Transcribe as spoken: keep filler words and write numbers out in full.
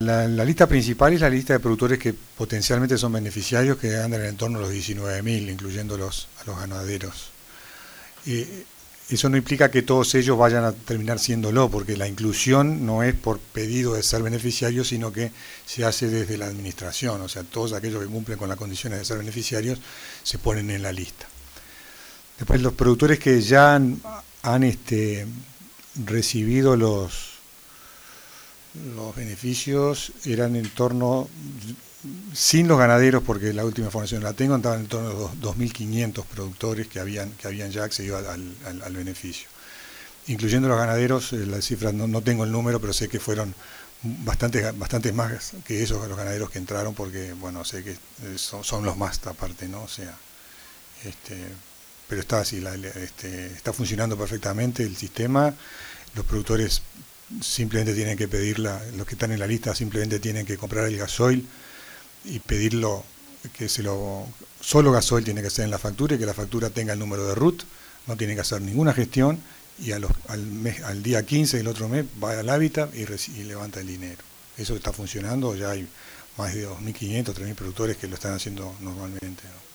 la, la lista principal es la lista de productores que potencialmente son beneficiarios, que andan en torno a los diecinueve mil, incluyendo los, a los ganaderos. Y eso no implica que todos ellos vayan a terminar siéndolo, porque la inclusión no es por pedido de ser beneficiarios, sino que se hace desde la administración. O sea, todos aquellos que cumplen con las condiciones de ser beneficiarios se ponen en la lista. Después, los productores que ya han, han este, recibido los los beneficios eran en torno, sin los ganaderos, porque la última información la tengo, estaban en torno a los dos mil quinientos productores que habían que habían ya accedido al, al, al beneficio. Incluyendo los ganaderos, la cifra no, no tengo el número, pero sé que fueron bastantes bastantes más que esos los ganaderos que entraron, porque bueno, sé que son, son los más aparte, ¿no? O sea, este, pero está así, la, este, está funcionando perfectamente el sistema. Los productores simplemente tienen que pedirla, los que están en la lista simplemente tienen que comprar el gasoil y pedirlo, que se lo solo gasoil tiene que ser en la factura y que la factura tenga el número de R U T, no tienen que hacer ninguna gestión y a los, al, mes, al día quince del otro mes va al hábitat y, y levanta el dinero. Eso está funcionando, ya hay más de dos mil quinientos, tres mil productores que lo están haciendo normalmente, ¿no?